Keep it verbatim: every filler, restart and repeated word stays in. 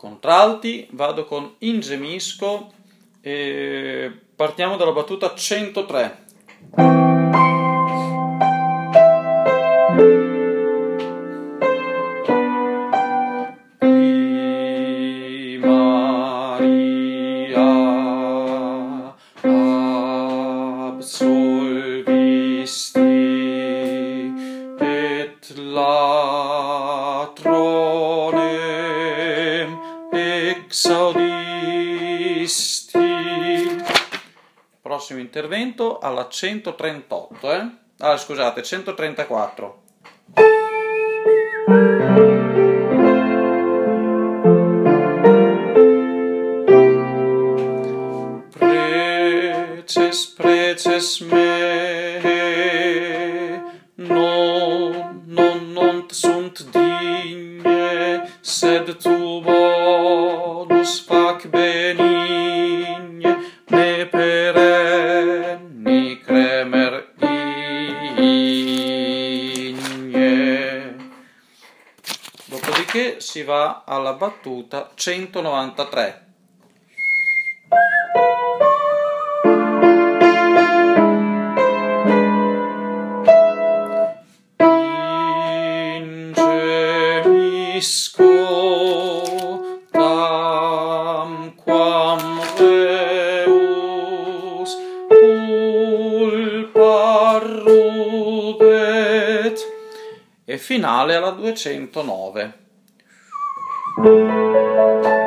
Contralti, vado con ingemisco e partiamo dalla battuta centotré. Qui Maria absolvisti et latronem exaudisti. Prossimo intervento alla centotrentotto, eh? Ah, scusate, centotrentaquattro. Preces, preces me, non, non, non sunt digne, sed tu bonus fac benigne, ne perenni cremer igne. Dopodiché si va alla battuta centonovantatré. Ingemisco tamquam reus culpa rudet, e finale alla duecentonove.